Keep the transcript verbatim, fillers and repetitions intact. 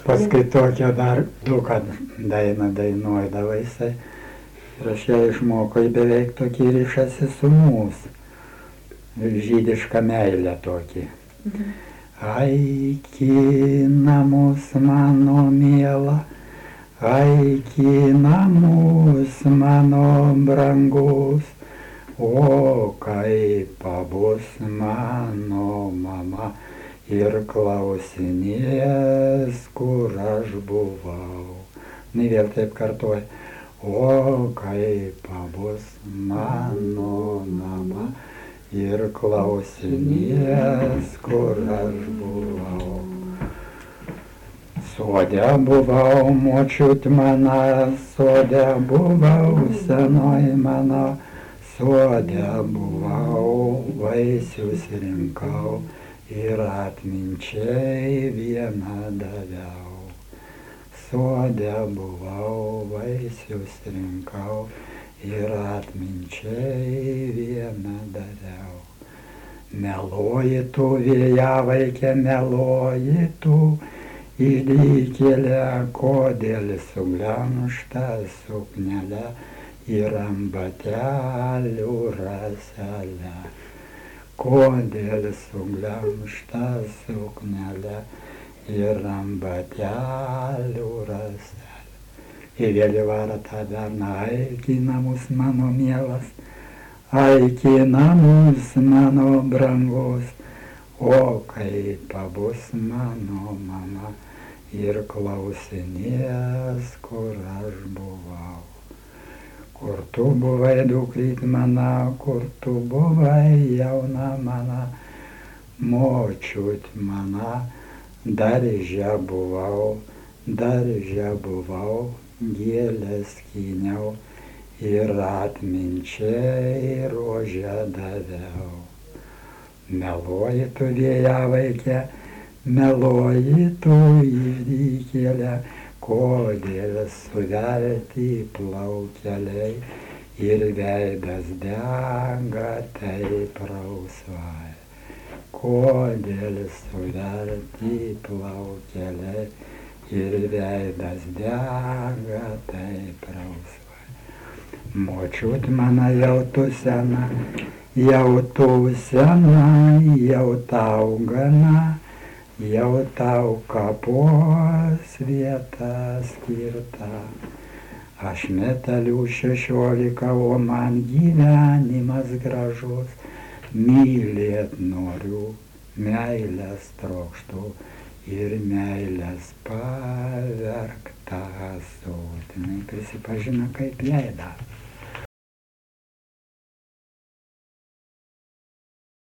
Paskui tokia dar duką dainą dainuodavo jisai. Ir aš ją išmokau beveik tokį ryšasi su mūsų. Žydišką meilę tokį. Mhm. Aiki namus mano miela, aiki namus mano brangus, o kaip pabus mano mama ir klausinės, kur aš buvau. Ne vėl taip kartuoja. O kaip pabus mano mama ir klausinės, kur aš buvau. Sode buvau, močiut mana, sode buvau, senoj mano, sode buvau, vaisius rinkau ir atminčiai vieną daviau. Sode buvau, vaisius rinkau ir atminčiai vieną daviau. Meluoji tu, vėjavaikė, meluoji tu, išdykėlė, kodėl suglemžta suknelė ir ant batelių raselė. Kodėl suglemžta suknelė ir ant batelių raselė. Ir vėl įvaro tą berną, aiki namus mano mielas, aiki namus mano brangus, o kaip pabus mano mama ir klausinės, kur aš buvau. Kur tu buvai, dukryt mana, kur tu buvai, jauna mana, močiut mana, darže buvau, darže buvau, gėlės skyniau ir atminčiai rožę daviau. Meluoji tu, vėjavaikė, meluoji tu, išdykėlė, kodėl suverti plaukeliai ir veidas dega taip rausvai. Kodėl suverti plaukeliai ir veidas dega taip rausvai. Močiut mana, jau tu sena, jau tu sena, jau tau gana, jau tau kapos vieta skirta. Aš metalių šešiolika, o man gyvenimas gražus, mylėt noriu, meilės trokštu ir meilės pavergtą ąsotį. Jinai prisipažino, kaip jai dar.